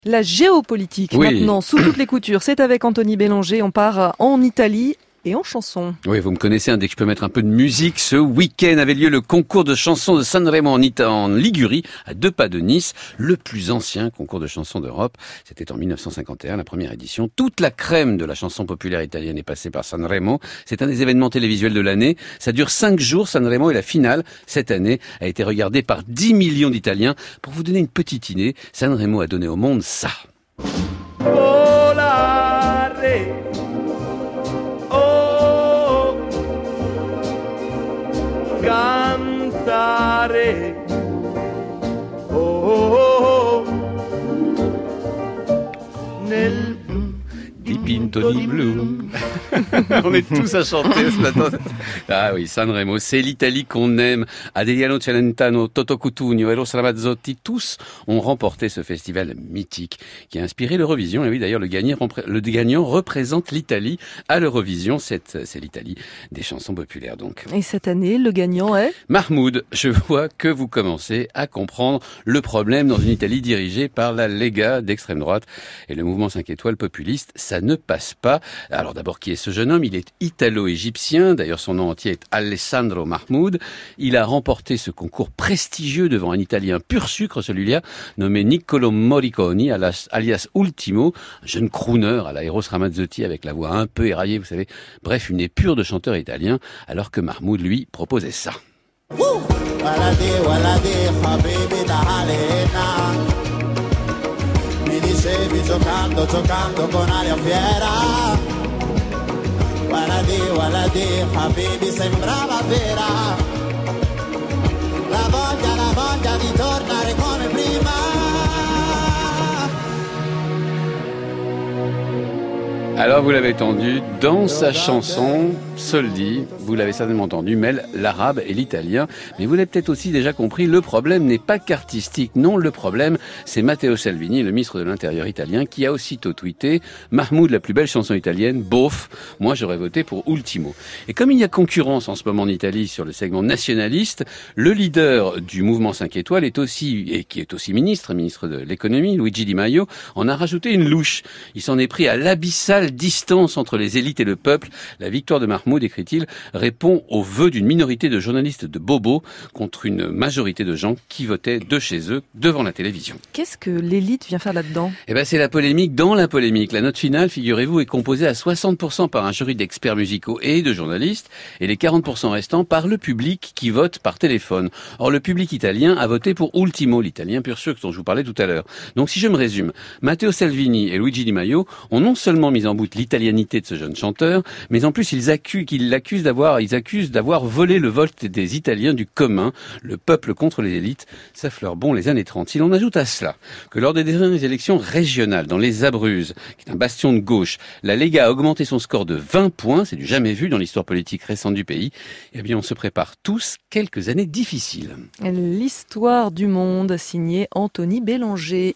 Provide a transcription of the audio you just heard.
La géopolitique, maintenant, sous toutes les coutures. C'est avec Anthony Bélanger. On part en Italie et en chanson. Oui, vous me connaissez, dès que je peux mettre un peu de musique. Ce week-end avait lieu le concours de chansons de Sanremo en Ligurie, à 2 pas de Nice, le plus ancien concours de chansons d'Europe. C'était en 1951, la première édition. Toute la crème de la chanson populaire italienne est passée par Sanremo. C'est un des événements télévisuels de l'année. Ça dure 5 jours, Sanremo, et la finale, cette année, a été regardée par 10 millions d'Italiens. Pour vous donner une petite idée, Sanremo a donné au monde ça. Cantare, oh, oh, oh, nel Dipinto di blu. On est tous à chanter ce matin. Ah oui, Sanremo, c'est l'Italie qu'on aime. Adriano Celentano, Toto Cutugno, Eros Ramazzotti, tous ont remporté ce festival mythique qui a inspiré l'Eurovision. Et oui, d'ailleurs, le gagnant représente l'Italie à l'Eurovision. C'est l'Italie des chansons populaires, donc. Et cette année, le gagnant est Mahmoud. Je vois que vous commencez à comprendre le problème dans une Italie dirigée par la Lega d'extrême droite et le mouvement 5 étoiles populiste. Ça ne passe pas. Alors d'abord, qui est ce jeune homme? Il est italo-égyptien. D'ailleurs, son nom entier est Alessandro Mahmoud. Il a remporté ce concours prestigieux devant un Italien pur sucre, celui-là, nommé Niccolò Morricone, alias Ultimo, un jeune crooner à la Eros Ramazzotti avec la voix un peu éraillée, vous savez. Bref, une épure de chanteur italien, alors que Mahmoud, lui, proposait ça. Dicevi giocando con aria fiera. Waladi, Habibi sembrava vera. La voglia di tornare come prima. Alors vous l'avez entendu, dans sa chanson, Soldi, vous l'avez certainement entendu, mêle l'arabe et l'italien. Mais vous l'avez peut-être aussi déjà compris, le problème n'est pas qu'artistique. Non, le problème, c'est Matteo Salvini, le ministre de l'Intérieur italien, qui a aussitôt tweeté « Mahmoud, la plus belle chanson italienne, bof, moi j'aurais voté pour Ultimo ». Et comme il y a concurrence en ce moment en Italie sur le segment nationaliste, le leader du mouvement 5 étoiles est aussi, et qui est aussi ministre de l'économie, Luigi Di Maio, en a rajouté une louche. Il s'en est pris à l'abyssale distance entre les élites et le peuple. La victoire de Mahmoud, écrit-il, répond aux vœux d'une minorité de journalistes de bobos contre une majorité de gens qui votaient de chez eux devant la télévision. Qu'est-ce que l'élite vient faire là-dedans? Eh ben, c'est la polémique dans la polémique. La note finale, figurez-vous, est composée à 60% par un jury d'experts musicaux et de journalistes et les 40% restants par le public qui vote par téléphone. Or, le public italien a voté pour Ultimo, l'italien pur sucre dont je vous parlais tout à l'heure. Donc, si je me résume, Matteo Salvini et Luigi Di Maio ont non seulement mis en bout l'italianité de ce jeune chanteur, mais en plus ils accusent d'avoir volé le vote des Italiens du commun, le peuple contre les élites. Ça fleure bon les années 30. Si l'on ajoute à cela que lors des dernières élections régionales dans les Abruzzes, qui est un bastion de gauche, la Lega a augmenté son score de 20 points, c'est du jamais vu dans l'histoire politique récente du pays, eh bien on se prépare tous quelques années difficiles. L'histoire du monde, signé Anthony Bélanger.